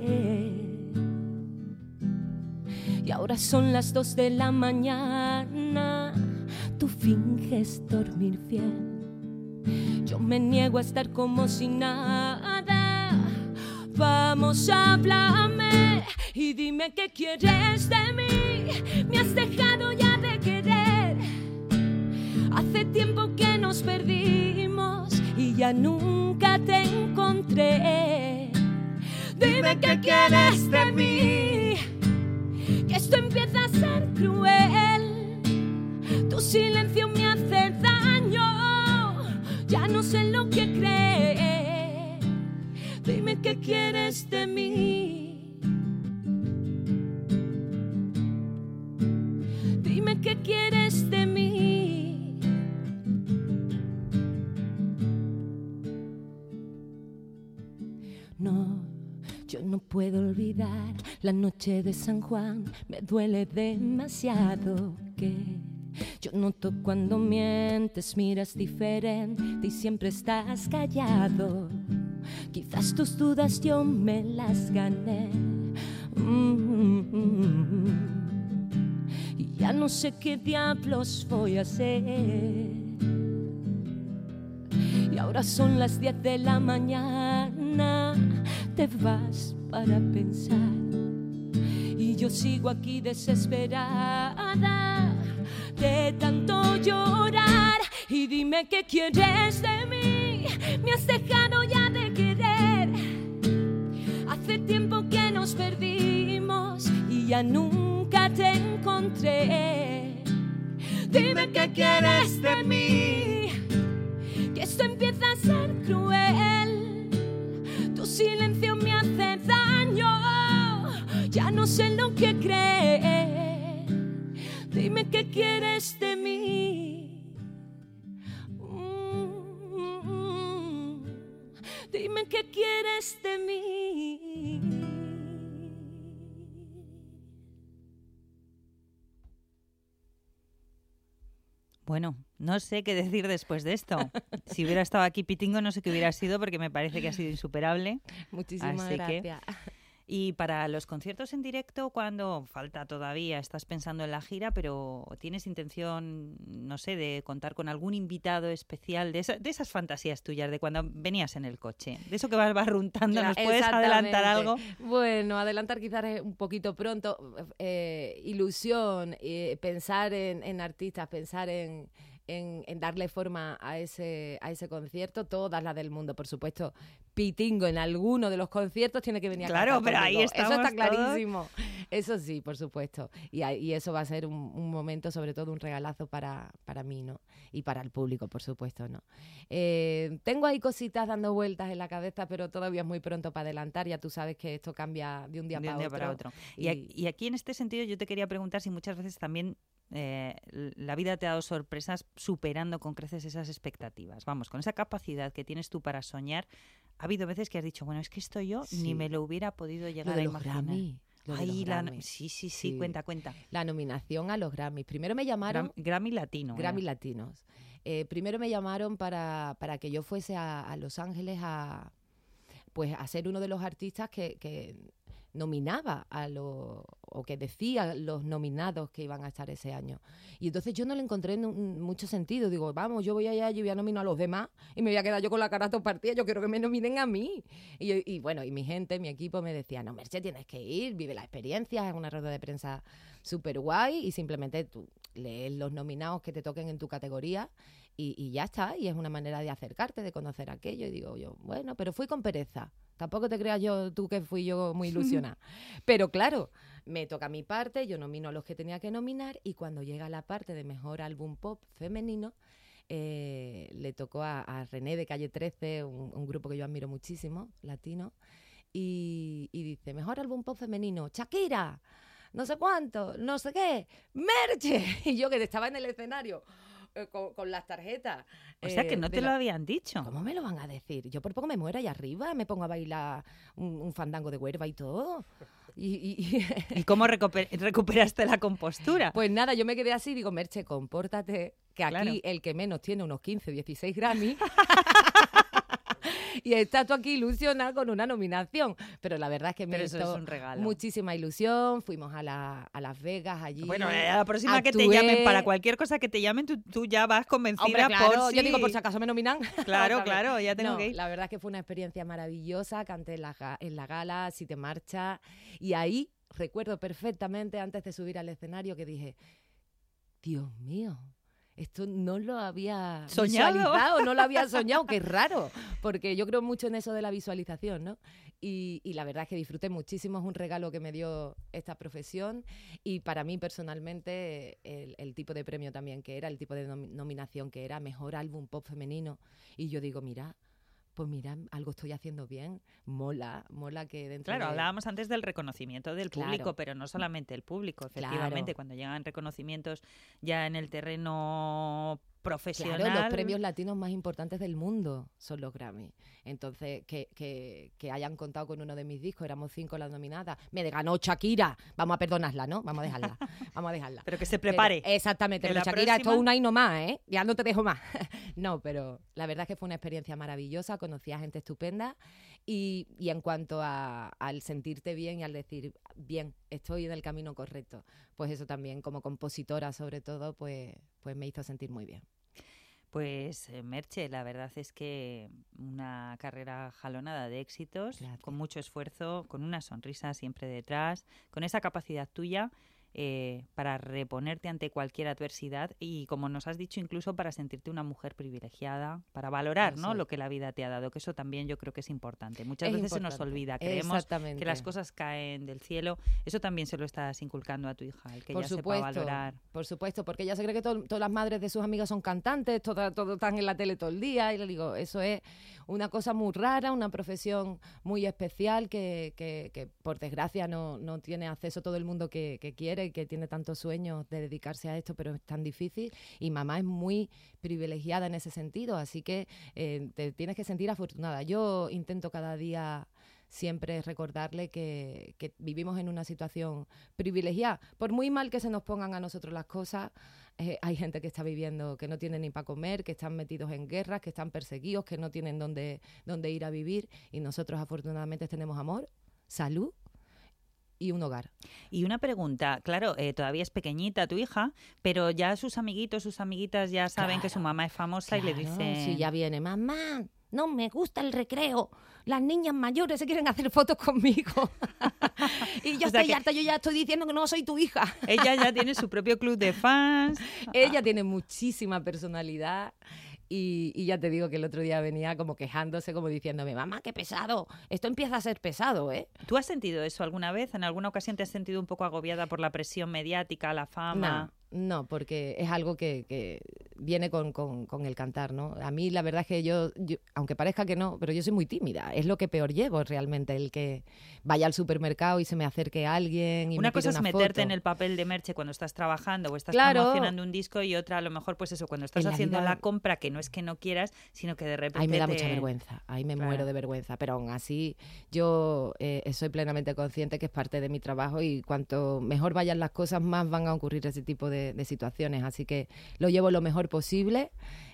Y ahora son las 2 de la mañana. Tú finges dormir bien. Yo me niego a estar como si nada. Vamos, háblame y dime qué quieres de mí. Me has dejado ya de querer. Hace tiempo que nos perdimos y ya nunca te encontré. Dime qué quieres de mí, que esto empieza a ser cruel. Tu silencio me hace daño, ya no sé lo que creer. Dime qué quieres de mí. Dime qué quieres de mí. No, yo no puedo olvidar la noche de San Juan. Me duele demasiado que yo noto cuando mientes, miras diferente y siempre estás callado. Quizás tus dudas yo me las gané. Y ya no sé qué diablos voy a hacer. Y ahora son las 10 de la mañana. Te vas para pensar yo sigo aquí desesperada de tanto llorar. Y dime qué quieres de mí, me has dejado ya de querer. Hace tiempo que nos perdimos y ya nunca te encontré. Dime qué quieres de mí, que esto empieza a ser cruel. Tu silencio me hace daño, ya no sé lo que creer. Dime qué quieres de mí. Dime qué quieres de mí. Bueno, no sé qué decir después de esto. Si hubiera estado aquí Pitingo, no sé qué hubiera sido, porque me parece que ha sido insuperable. Muchísimas Así gracias. Y para los conciertos en directo, cuando falta todavía, estás pensando en la gira, pero tienes intención, no sé, de contar con algún invitado especial, de esas fantasías tuyas, de cuando venías en el coche, de eso que vas barruntando, ¿nos puedes adelantar algo? Bueno, adelantar quizás es un poquito pronto. Ilusión, pensar en artistas, pensar en darle forma a ese concierto, todas las del mundo, por supuesto. Pitingo en alguno de los conciertos tiene que venir a cantar Claro, pero conmigo. ahí estamos. Eso está todos. clarísimo. Eso sí, por supuesto. Y eso va a ser un momento, sobre todo un regalazo para mí, ¿no? Y para el público, por supuesto, ¿no? Tengo ahí cositas dando vueltas en la cabeza, pero todavía es muy pronto para adelantar. Ya tú sabes que esto cambia de un día para otro. Y aquí en este sentido yo te quería preguntar si muchas veces también la vida te ha dado sorpresas superando con creces esas expectativas. Vamos, con esa capacidad que tienes tú para soñar, ha habido veces que has dicho, bueno, es que esto yo ni me lo hubiera podido llegar a imaginar. Grammy. Sí, cuenta. La nominación a los Grammys. Primero me llamaron... Grammy Latino. Grammy Latinos. Primero me llamaron para que yo fuese a Los Ángeles a ser uno de los artistas que nominaba o que decía los nominados que iban a estar ese año. Y entonces yo no le encontré mucho sentido. Digo, vamos, yo voy allá, yo voy a nominar a los demás y me voy a quedar yo con la cara partida. Yo quiero que me nominen a mí. Y bueno, y mi gente, mi equipo me decía, no, Merche, tienes que ir, vive la experiencia, es una rueda de prensa súper guay y simplemente tú lees los nominados que te toquen en tu categoría y ya está. Y es una manera de acercarte, de conocer aquello. Y digo yo, bueno, pero fui con pereza. Tampoco te creas tú que fui yo muy ilusionada. Pero claro, me toca mi parte, yo nomino a los que tenía que nominar y cuando llega la parte de mejor álbum pop femenino, le tocó a René de Calle 13, un grupo que yo admiro muchísimo, latino, y dice, mejor álbum pop femenino, Shakira, no sé cuánto, no sé qué, Merche. Y yo que estaba en el escenario con las tarjetas. O sea que no te lo habían dicho. ¿Cómo me lo van a decir? Yo por poco me muero allá arriba, me pongo a bailar un fandango de Huerva y todo. ¿Y cómo recuperaste la compostura? Pues nada, yo me quedé así, digo, Merche, compórtate, que aquí claro. El que menos tiene unos 15, 16 Grammy. Y estás tú aquí ilusionada con una nominación. Pero la verdad es que me hizo es un regalo. Muchísima ilusión. Fuimos a Las Vegas allí. Bueno, a la próxima que te llamen, para cualquier cosa que te llamen, tú ya vas convencida. Hombre, claro, por si... Yo digo, por si acaso me nominan. Claro, ya tengo que ir. La verdad es que fue una experiencia maravillosa. Canté en la gala, Si te marchas. Y ahí recuerdo perfectamente, antes de subir al escenario, que dije, Dios mío, esto no lo había visualizado, no lo había soñado, qué raro, porque yo creo mucho en eso de la visualización, ¿no? Y la verdad es que disfruté muchísimo, es un regalo que me dio esta profesión y para mí personalmente el tipo de premio también que era, el tipo de nominación que era, mejor álbum pop femenino. Y yo digo, mira, algo estoy haciendo bien, mola que dentro Claro, hablábamos antes del reconocimiento del público, claro. Pero no solamente el público, efectivamente, claro. Cuando llegan reconocimientos ya en el terreno profesional. Claro, los premios latinos más importantes del mundo son los Grammy. Entonces, que hayan contado con uno de mis discos, éramos 5 las nominadas, me ganó Shakira, vamos a perdonarla, ¿no? Vamos a dejarla. Pero que se prepare. Exactamente, pero Shakira, esto es una y no más, ¿eh? Ya no te dejo más. No, pero la verdad es que fue una experiencia maravillosa, conocí a gente estupenda y en cuanto al sentirte bien y al decir, bien, estoy en el camino correcto, pues eso también, como compositora sobre todo, pues me hizo sentir muy bien. Pues Merche, la verdad es que una carrera jalonada de éxitos, Gracias. con mucho esfuerzo, con una sonrisa siempre detrás, con esa capacidad tuya para reponerte ante cualquier adversidad y, como nos has dicho, incluso para sentirte una mujer privilegiada, para valorar, ¿no?, lo que la vida te ha dado, que eso también yo creo que es importante. Muchas veces se nos olvida, creemos que las cosas caen del cielo. Eso también se lo estás inculcando a tu hija, el que ella sepa valorar. Por supuesto, porque ella se cree que todas las madres de sus amigas son cantantes, todas están en la tele todo el día, y le digo, eso es una cosa muy rara, una profesión muy especial que por desgracia no tiene acceso todo el mundo que quiere, que tiene tantos sueños de dedicarse a esto, pero es tan difícil, y mamá es muy privilegiada en ese sentido, así que te tienes que sentir afortunada. Yo intento cada día siempre recordarle que vivimos en una situación privilegiada. Por muy mal que se nos pongan a nosotros las cosas, hay gente que está viviendo, que no tiene ni para comer, que están metidos en guerras, que están perseguidos, que no tienen dónde ir a vivir, y nosotros afortunadamente tenemos amor, salud y un hogar. Y una pregunta, claro, todavía es pequeñita tu hija, pero ya sus amiguitos, sus amiguitas ya saben que su mamá es famosa, y le dicen... Sí, ya viene, mamá, no me gusta el recreo, las niñas mayores se quieren hacer fotos conmigo. Y yo estoy harta, yo ya estoy diciendo que no soy tu hija. Ella ya tiene su propio club de fans. Ella tiene muchísima personalidad. Y ya te digo que el otro día venía como quejándose, como diciéndome, mamá, qué pesado, esto empieza a ser pesado, ¿eh? ¿Tú has sentido eso alguna vez? ¿En alguna ocasión te has sentido un poco agobiada por la presión mediática, la fama? No, porque es algo que viene con el cantar, ¿no? A mí la verdad es que yo, aunque parezca que no, pero yo soy muy tímida. Es lo que peor llevo realmente, el que vaya al supermercado y se me acerque alguien y una me pida cosa es meterte foto. en el papel de Merche cuando estás trabajando o estás Claro. promocionando un disco, y otra a lo mejor pues eso, cuando estás haciendo la compra, que no es que no quieras, sino que de repente ahí me da mucha vergüenza, ahí me Claro. muero de vergüenza, pero aún así yo soy plenamente consciente que es parte de mi trabajo, y cuanto mejor vayan las cosas, más van a ocurrir ese tipo de situaciones, así que lo llevo lo mejor posible.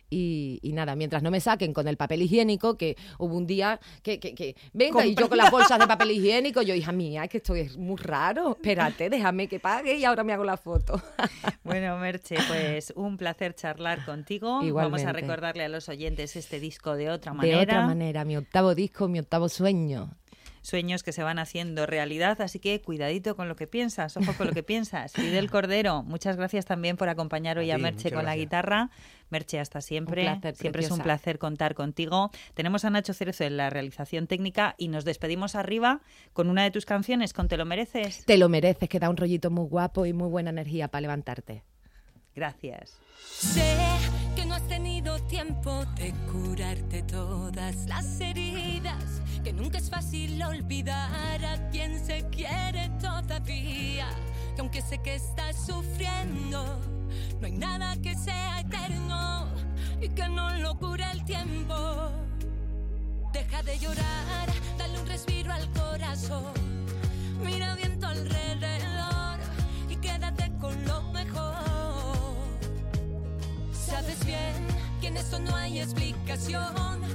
Y nada, mientras no me saquen con el papel higiénico, que hubo un día que venga, y yo con las bolsas de papel higiénico, yo, hija mía, es que esto es muy raro, espérate, déjame que pague y ahora me hago la foto. Bueno, Merche, pues un placer charlar contigo. Igualmente. Vamos a recordarle a los oyentes este disco de otra manera. De otra manera, mi octavo disco, mi octavo sueño. Sueños que se van haciendo realidad, así que cuidadito con lo que piensas, ojo con lo que piensas. Fidel Cordero, muchas gracias también por acompañar hoy a Merche con la guitarra. Merche, hasta siempre. Un placer, siempre preciosa. es un placer contar contigo. Tenemos a Nacho Cerezo en la realización técnica y nos despedimos arriba con una de tus canciones, con Te lo mereces. Te lo mereces, que da un rollito muy guapo y muy buena energía para levantarte. Gracias. Sé que no has tenido tiempo de curarte todas las heridas, que nunca es fácil olvidar a quien se quiere todavía, que aunque sé que estás sufriendo, no hay nada que sea eterno y que no lo cura el tiempo. Deja de llorar, dale un respiro al corazón, mira bien tu alrededor y quédate con lo mejor. Sabes bien que en esto no hay explicación,